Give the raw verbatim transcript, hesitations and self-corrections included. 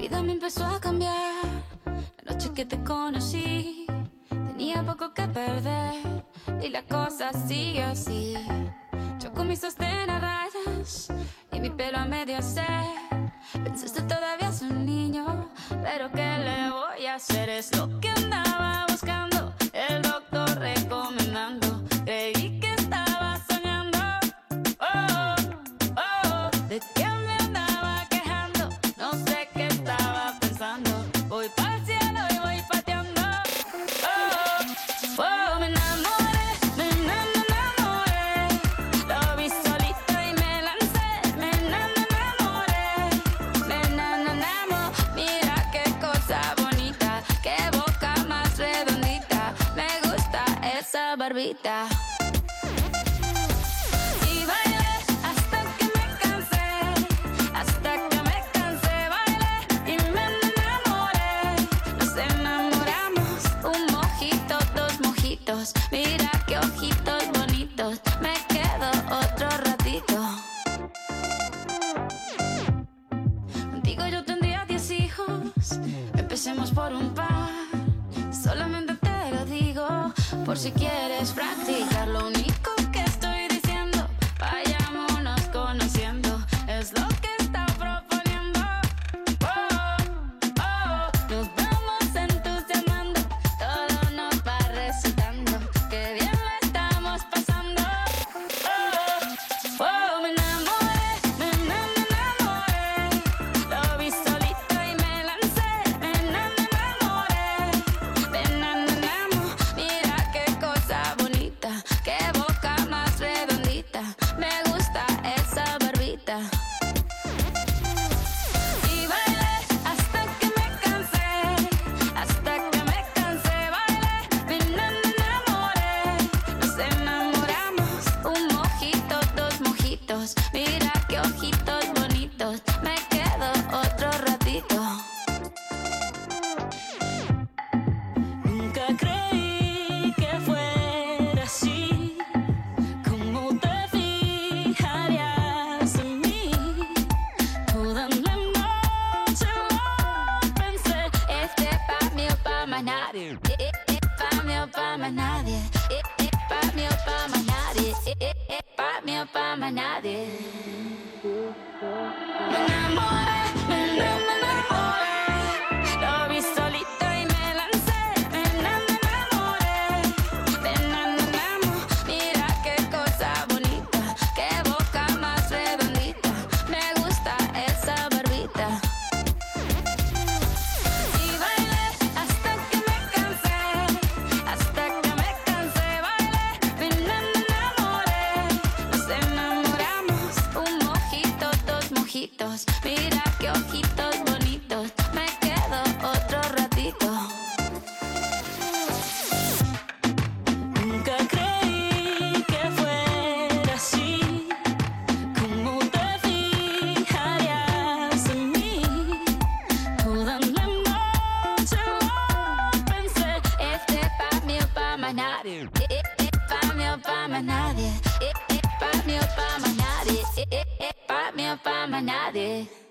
vida me empezó a cambiar. La noche que te conocí, tenía poco que perder y la cosa sigue así. Yo con mis sostén a rayas y mi pelo a medio hacer. Pensaste todavía es un niño, pero ¿qué le voy a hacer? Es lo que andaba buscando, el doctor recomendando. Creí que estaba soñando, oh, oh, de que me andaba quejando. No sé qué estaba pensando. Voy para el cielo y voy pateando, oh, oh, me enamoré, me enamoré. Lo vi solito y me lancé, me enamoré, me enamoré. Mira qué cosa bonita, qué boca más redondita. Me gusta esa barbita. Y bailé hasta que me cansé, hasta que me cansé. Bailé y me enamoré. Nos enamoramos, un mojito, dos mojitos. Mira qué ojitos bonitos. Me quedo otro ratito. Contigo yo tendría diez hijos. Empecemos por un par. Solamente te lo digo por si quieres practicar. Lo único que estoy diciendo, vayámonos conociendo. Es lo que está proponiendo. Oh, oh, nos vamos entusiasmando. Todo nos va resultando. Qué bien la estamos pasando. Oh, oh, me enamoré, me enamoré. Lo vi solito y me lancé. Me enamoré, me enamoramos. Mira qué cosa bonita, qué boca más redondita. Me gusta esa barbita. Y bailé hasta que me cansé, hasta que me cansé. Bailé, me enamoré. Nos enamoramos, un mojito, dos mojitos. Mira qué ojitos bonitos. Me quedo otro ratito. Nunca creí que fuera así, como te fijarías en mí. Toda la noche lo pensé. Este pa' mí o pa' más nadie. Eh, eh, eh, pa' mí o pa' más nadie. Eh, eh, pa' mí o pa' más nadie. Eh, eh, eh, pa' mí o pa' más nadie. Me enamoré, me enamoré. Lo vi solito y me lancé. Me enamoré, me enamoramos. Mira qué cosa bonita, qué boca más redondita. Me gusta esa barbita. Y bailé hasta que me cansé, hasta que me cansé. Bailé, me enamoré. Nos enamoramos, un mojito, dos mojitos. Mira qué ojitos bonitos. Me quedo otro ratito. Nunca creí que fuera así, como te fijarías en mí. Toda la noche lo pensé. Este pa' mí o pa' más nadie. Eh, eh, eh, pa' mí o pa' más nadie. Eh, eh, pa' mí o pa' más nadie. Eh, eh, eh, pa' mí o pa' más nadie.